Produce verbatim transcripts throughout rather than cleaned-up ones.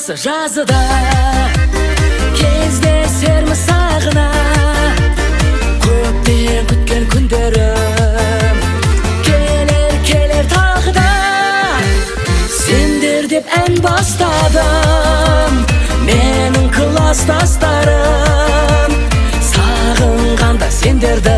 осы жазыда кездесерміз сағына, көптен күткен күндерім келер келер тағы да. Сендер деп ән бастадым, менің класстастарым, сағынғанда сендерді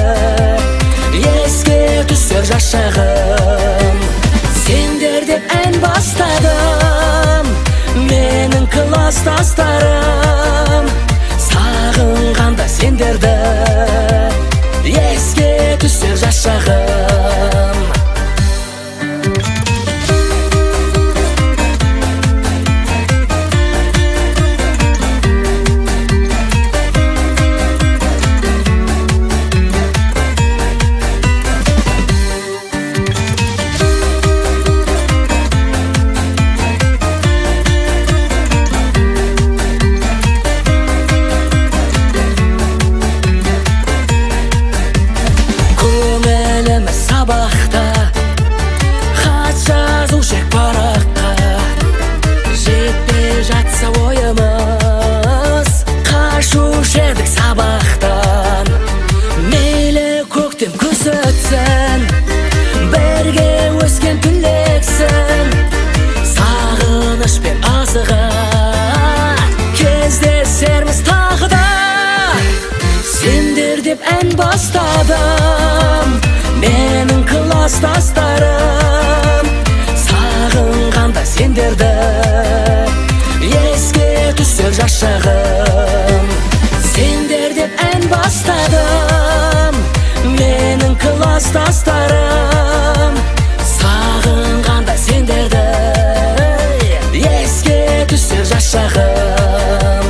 еске түсер жас шағым. Сендер деп ән бастадым, менің класстастарым, сағынғанда сендерді еске түсер жас шағым. Сабақта хат жазу шек параққа, жетпей жатса ойымыз, қашушы едік сабақтан. Мейлі көктем күз өтсін, бірге өскен түлексің, сағыныш пен азыға кездесерміз тағы да. Сендер деп ән бастадым, менің класстастарым, сағынғанда сендерді еске түсер жас шағым. Сендер деп ән бастадым, менің класстастарым, сағынғанда сендерді еске түсер жас шағым.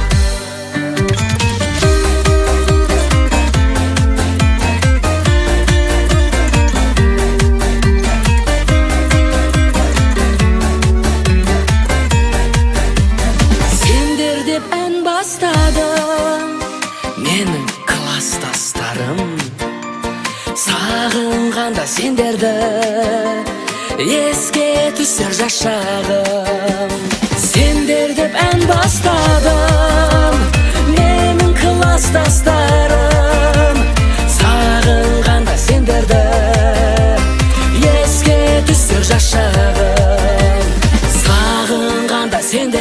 Менің класстастарым, сағынғанда сендерді еске түсер жас шағым. Сендер деп ән бастадым, менің класстастарым, сағынғанда сендерді еске түсер жас шағым. Сағынғанда сендерді